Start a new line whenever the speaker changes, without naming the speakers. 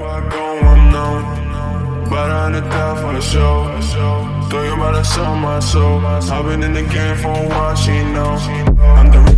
Everywhere I go, I'm known. But on the top for sure. Throw you about to sell my soul. I've been in the game for a while, she know. I'm the